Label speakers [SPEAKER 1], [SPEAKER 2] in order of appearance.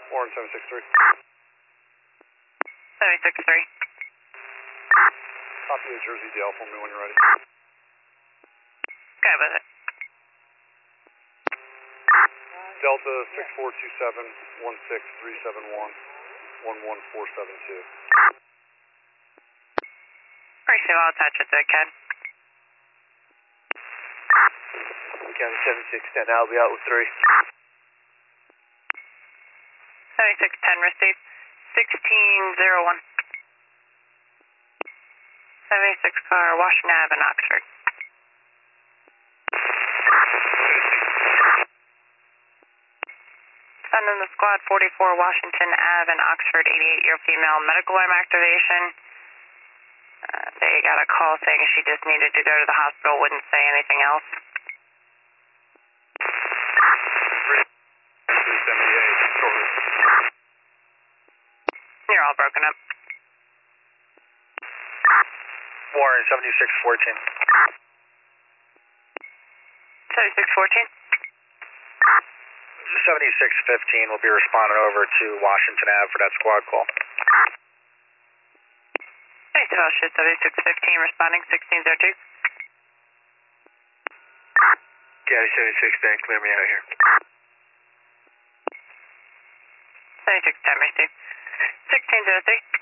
[SPEAKER 1] Warren 763.
[SPEAKER 2] 763.
[SPEAKER 1] Copy of Jersey Dale for me when you're ready.
[SPEAKER 2] Go with it.
[SPEAKER 1] Delta 6427-16371-11472.
[SPEAKER 2] Appreciate it. I'll attach it to the CAD.
[SPEAKER 3] County 7610, I'll be out with 3.
[SPEAKER 2] 7610 received. 1601. 76 car, Washington Ave in Oxford. Send in the squad 44 Washington Ave in Oxford, 88-year female, medical arm activation. They got a call saying she just needed to go to the hospital, wouldn't say anything else.
[SPEAKER 1] 378.
[SPEAKER 2] You're all broken up.
[SPEAKER 3] Warren 7614.
[SPEAKER 2] 7614.
[SPEAKER 3] 7615 will be responding over to Washington Ave for that squad call.
[SPEAKER 2] Hey, Sebastian, 7615 responding 1602.
[SPEAKER 3] County 7610, clear me out here.
[SPEAKER 2] 7610 received. 1603.